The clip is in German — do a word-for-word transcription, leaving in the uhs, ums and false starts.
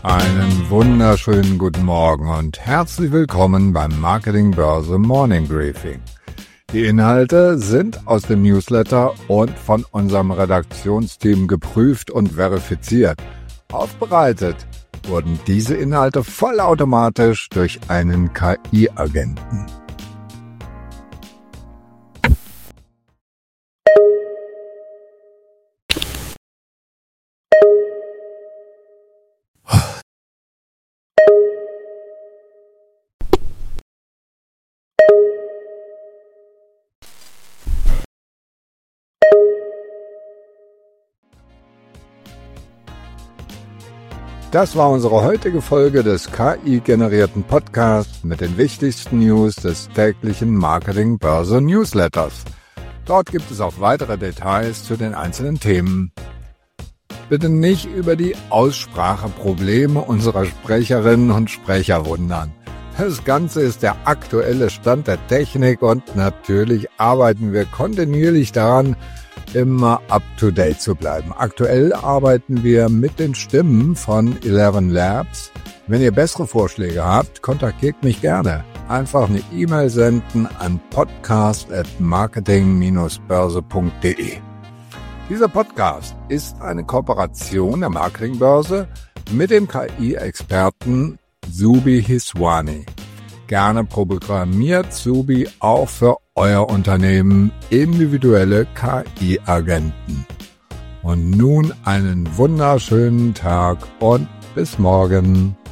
Einen wunderschönen guten Morgen und herzlich willkommen beim Marketing Börse Morning Briefing. Die Inhalte sind aus dem Newsletter und von unserem Redaktionsteam geprüft und verifiziert. Aufbereitet wurden diese Inhalte vollautomatisch durch einen K I-Agenten. Das war unsere heutige Folge des K I-generierten Podcasts mit den wichtigsten News des täglichen Marketing-Börse-Newsletters. Dort gibt es auch weitere Details zu den einzelnen Themen. Bitte nicht über die Ausspracheprobleme unserer Sprecherinnen und Sprecher wundern. Das Ganze ist der aktuelle Stand der Technik und natürlich arbeiten wir kontinuierlich daran, immer up-to-date zu bleiben. Aktuell arbeiten wir mit den Stimmen von Eleven Labs. Wenn ihr bessere Vorschläge habt, kontaktiert mich gerne. Einfach eine E-Mail senden an podcast at marketing dash börse punkt de. Dieser Podcast ist eine Kooperation der Marketingbörse mit dem K I-Experten Zubi Hiswani. Gerne programmiert Zubi auch für euer Unternehmen individuelle K I-Agenten. Und nun einen wunderschönen Tag und bis morgen.